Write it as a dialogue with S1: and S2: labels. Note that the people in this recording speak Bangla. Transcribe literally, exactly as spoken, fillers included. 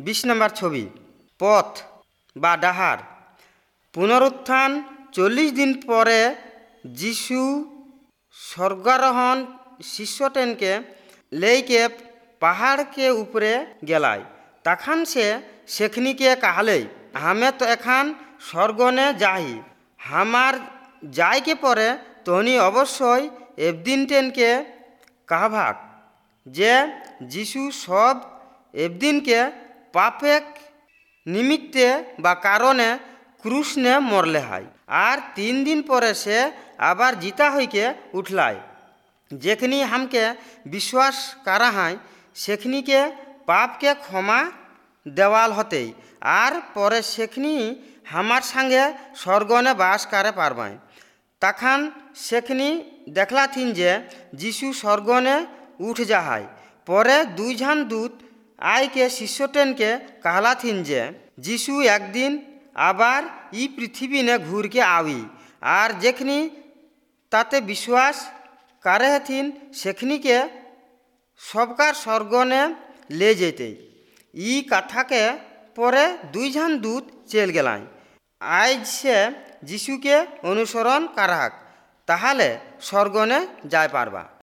S1: বিশ নম্বর ছবি পথ বা ডাহার। পুনরুত্থান চল্লিশ দিন পরে যিশু স্বর্গারোহণ শিষ্যটেনকে লেইকে পাহাড়কে উপরে গেলায়। তখন সে সেখনিকে কাহলেই হামে তো এখান স্বর্গনে যাহি, হামার যাইকে পরে তনি অবশ্যই এফদিন টেনকে কাহভাক যে যিশু সব এফদিনকে পাপেক নিমিত্তে বা কারণে ক্রুশনে মরলে হয়, আর তিন দিন পরে সে আবার জিতা হইকে উঠলায়। যেখনি হামকে বিশ্বাস করা হয় সেখনিকে পাপকে ক্ষমা দেওয়াল হতেই, আর পরে সেখনি হামার সঙ্গে স্বর্গনে বাস করে পারবায়। তখন সেখনি দেখলাথিন যে যিশু স্বর্গনে উঠ যাহায়। পরে দুইজন দূত আইকে শিষ্যটেনকে कहलाथिन যে যিশু একদিন আবার ই পৃথিবীনে ঘুরকে আবি, আর যেখনি তাতে বিশ্বাস করে হथिन সেখনিকে সবকার স্বর্গনে ले যেতে। ই কথাকে পরে দুইজন দূত চেল গেলায়। আজ সে যিশুকে অনুসরণ করাক, তাহলে স্বর্গনে যায় পারবা।